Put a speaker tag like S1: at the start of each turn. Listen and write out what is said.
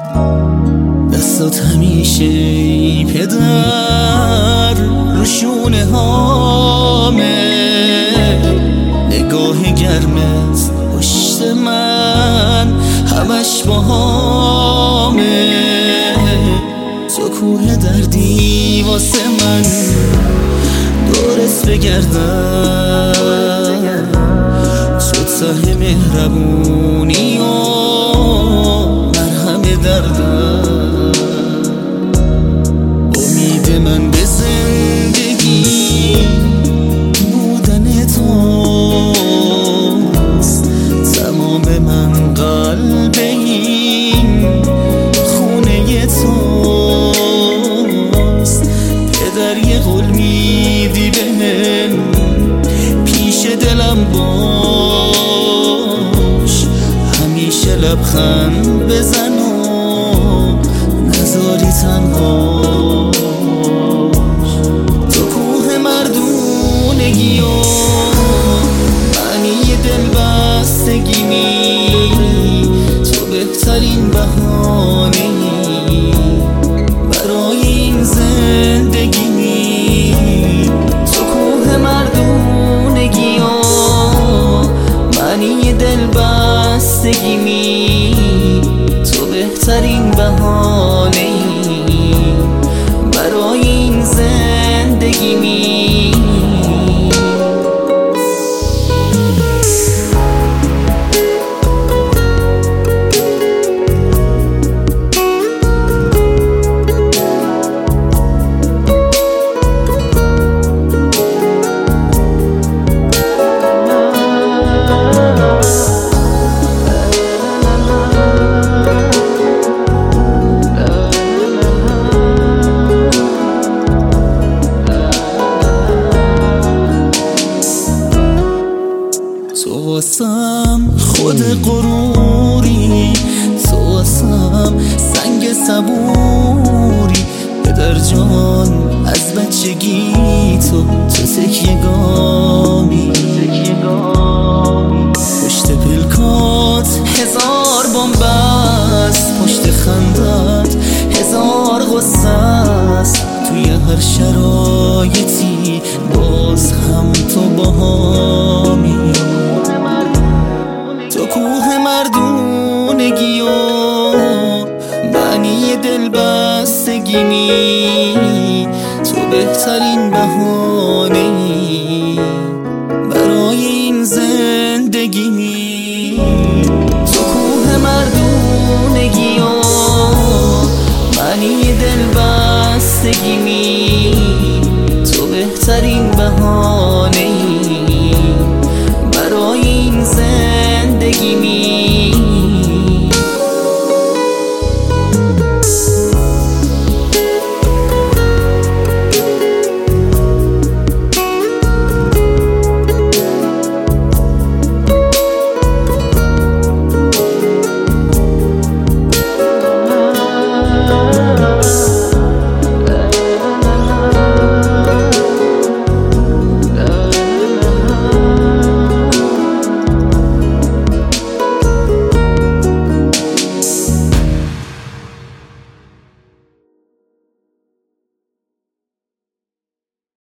S1: دستات همیشه ای پدر رو شونه هامه، نگاه گرمت پشت من همش باهامه. تو کوه دردی واسه من دورت بگردم، تو ته مهربونی و مرهم دردم. امید من به زندگی بودن توست، تمام من قلب این خونه توست. پدر یه قول میدی بهم پیش دلم باش، همیشه لبخند بزن و نذاری تنها. تو کوه مردونگی و معنی دلبستگی، تو بهترین بهانه‌ای برای این زندگی. تو کوه مردونگی و معنی دلبستگی، تو بهترین بهانه‌ای برای این زندگی. تو واسم خود غروری، تو واسم سنگ صبوری. پدر جان از بچگی تو تکیه‌گامی، پشت پلکات هزار بنبست، پشت خندت هزار غصه است. توی هر شرایطی باز هم تو باهامی. تو کوه مردونگی و معنی دلبستگی، تو بهترین بهانه‌ای برای این زندگی. تو کوه مردونگی و معنی دلبستگی، تو بهترین بهانه‌ای برای این زندگی.